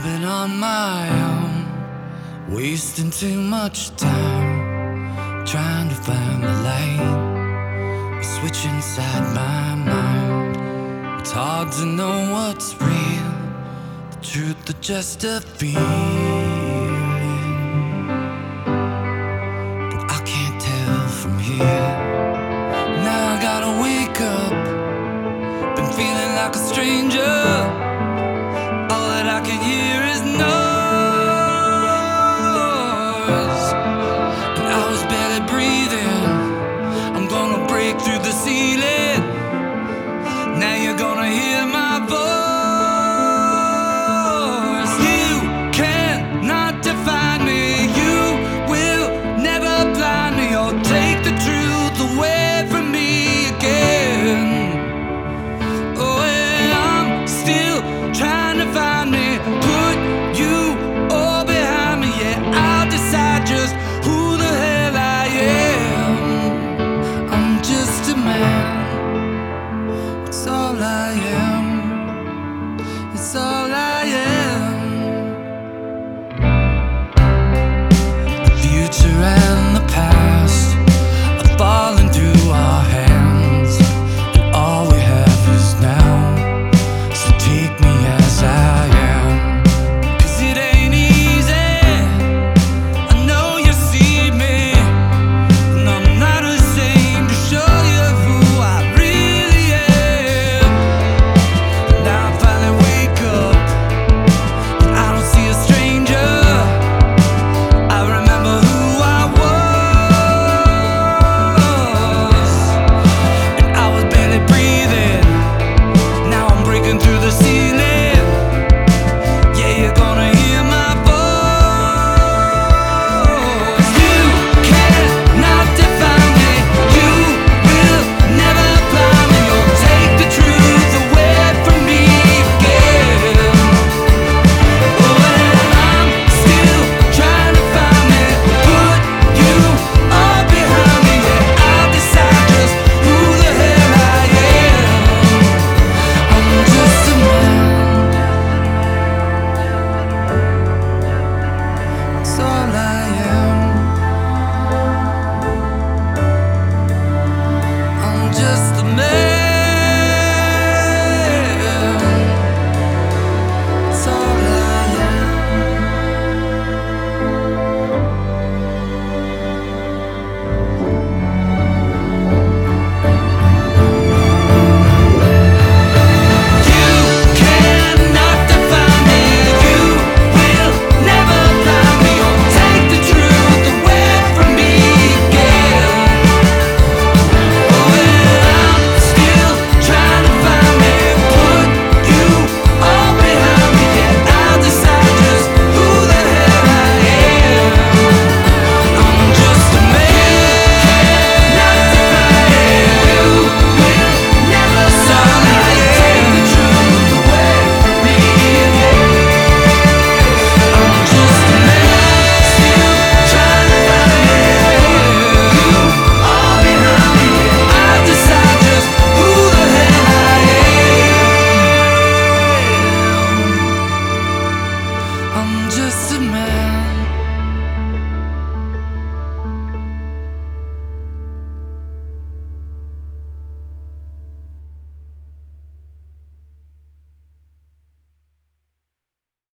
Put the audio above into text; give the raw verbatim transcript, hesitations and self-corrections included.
been on my own, wasting too much time trying to find the light. A switch inside my mind. It's hard to know what's real, the truth or just a feeling. But I can't tell from here. Now I gotta wake up. Been feeling like a stranger. All that I can hear is noise, and I was barely breathing. I'm gonna break through the ceiling. Now you're gonna hear my voice. You cannot define me. You will never blind me or take the truth away from me again. Oh, yeah, I'm still trying to find me. Put you all behind me. Yeah, I'll decide just who the hell I am. I'm just a man. It's all I am. It's all